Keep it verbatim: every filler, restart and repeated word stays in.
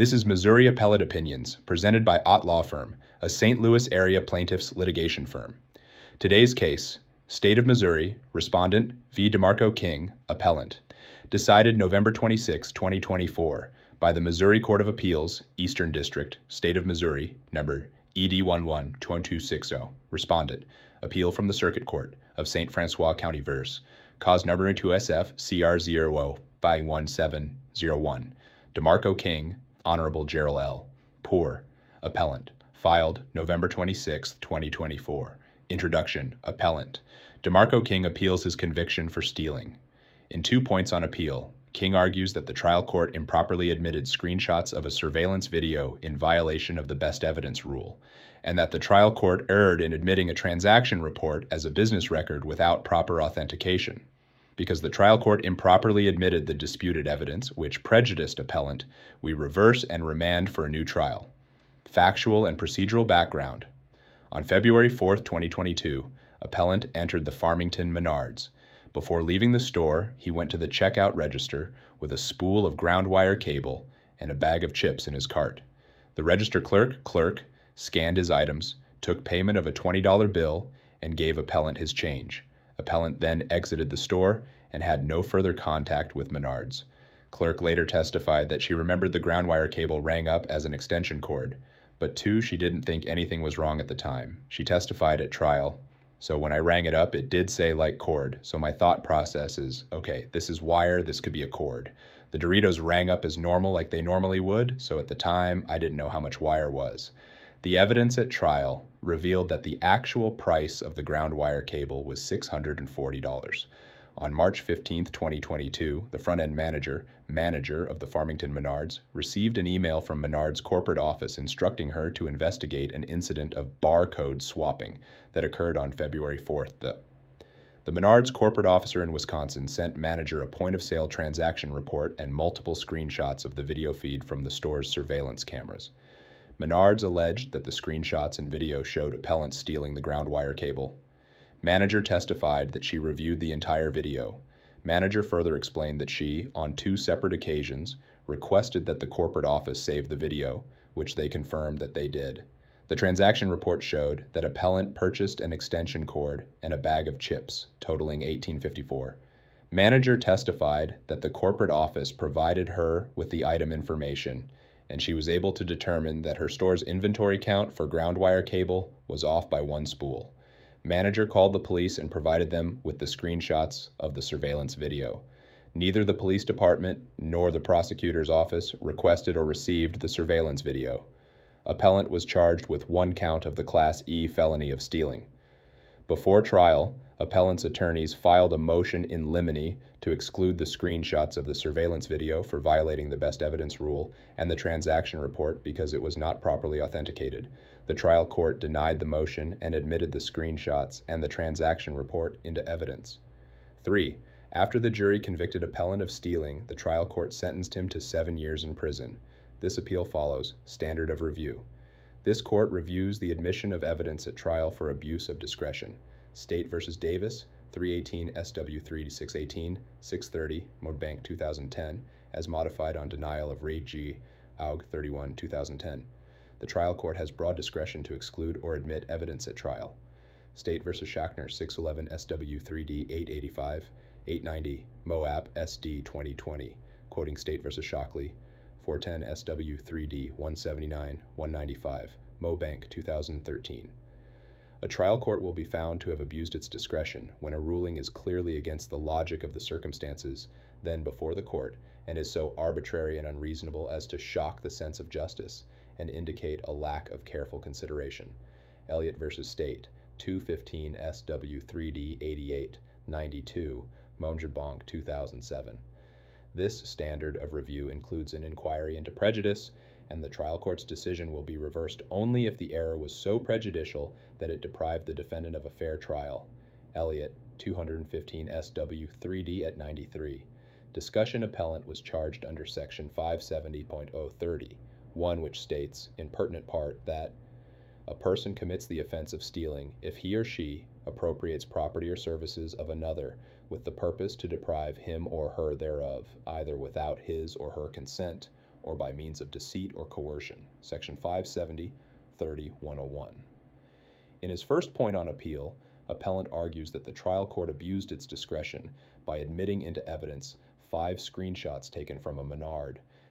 This is Missouri Appellate Opinions, presented by Ott Law Firm, a Saint Louis area plaintiffs litigation firm. Today's case, State of Missouri, Respondent v. DeMarco King, Appellant, decided November twenty-sixth, twenty twenty-four, by the Missouri Court of Appeals, Eastern District, State of Missouri, number E D one one two two six zero, Respondent, Appeal from the Circuit Court of Saint Francois County Verse, cause number two S F C R zero by one seven zero one. DeMarco King, Honorable Gerald L. Poor, Appellant, filed November twenty-sixth, twenty twenty-four. Introduction, Appellant. DeMarco King appeals his conviction for stealing. In two points on appeal, King argues that the trial court improperly admitted screenshots of a surveillance video in violation of the best evidence rule, and that the trial court erred in admitting a transaction report as a business record without proper authentication. Because the trial court improperly admitted the disputed evidence, which prejudiced appellant, we reverse and remand for a new trial. Factual and procedural background. On February fourth, twenty twenty-two, appellant entered the Farmington Menards. Before leaving the store, he went to the checkout register with a spool of ground wire cable and a bag of chips in his cart. The register clerk, clerk, scanned his items, took payment of a twenty dollar bill, and gave appellant his change. Appellant then exited the store and had no further contact with Menards. Clerk later testified that she remembered the ground wire cable rang up as an extension cord, but two, she didn't think anything was wrong at the time. She testified at trial, so when I rang it up, it did say like cord, so my thought process is, okay, this is wire, this could be a cord. The Doritos rang up as normal like they normally would, so at the time, I didn't know how much wire was. The evidence at trial revealed that the actual price of the ground wire cable was six hundred forty dollars. On March fifteenth, twenty twenty-two, the front-end manager, manager of the Farmington Menards, received an email from Menards' corporate office instructing her to investigate an incident of barcode swapping that occurred on February fourth. The, the Menards corporate officer in Wisconsin sent manager a point-of-sale transaction report and multiple screenshots of the video feed from the store's surveillance cameras. Menards alleged that the screenshots and video showed appellant stealing the ground wire cable. Manager testified that she reviewed the entire video. Manager further explained that she, on two separate occasions, requested that the corporate office save the video, which they confirmed that they did. The transaction report showed that appellant purchased an extension cord and a bag of chips, totaling eighteen fifty-four. Manager testified that the corporate office provided her with the item information, and she was able to determine that her store's inventory count for ground wire cable was off by one spool. Manager called the police and provided them with the screenshots of the surveillance video. Neither the police department nor the prosecutor's office requested or received the surveillance video. Appellant was charged with one count of the Class E felony of stealing. Before trial, appellant's attorneys filed a motion in limine to exclude the screenshots of the surveillance video for violating the best evidence rule and the transaction report because it was not properly authenticated. The trial court denied the motion and admitted the screenshots and the transaction report into evidence. Three, after the jury convicted appellant of stealing, the trial court sentenced him to seven years in prison. This appeal follows standard of review. This court reviews the admission of evidence at trial for abuse of discretion. State versus Davis, three eighteen S W three six eighteen, six thirty, Modebank two thousand ten, as modified on denial of Ray G. Aug thirty-one, two thousand ten. The trial court has broad discretion to exclude or admit evidence at trial. State versus Schachner, six eleven S W three D eight eighty-five, eight ninety, Moab S D twenty twenty, quoting State versus Shockley, four ten S W three D one seventy-nine, one ninety-five, Mobank two thousand thirteen. A trial court will be found to have abused its discretion when a ruling is clearly against the logic of the circumstances then before the court and is so arbitrary and unreasonable as to shock the sense of justice and indicate a lack of careful consideration. Elliott versus State, two fifteen S W three D eighty-eight, ninety-two, Mongerbonk two thousand seven. This standard of review includes an inquiry into prejudice, and the trial court's decision will be reversed only if the error was so prejudicial that it deprived the defendant of a fair trial. Elliott, two fifteen S W three D at ninety-three. Discussion appellant was charged under section five seventy point oh thirty, one which states, in pertinent part, that a person commits the offense of stealing if he or she appropriates property or services of another with the purpose to deprive him or her thereof, either without his or her consent or by means of deceit or coercion, Section five seventy, thirty, one oh one. In his first point on appeal, appellant argues that the trial court abused its discretion by admitting into evidence five screenshots taken from a Menard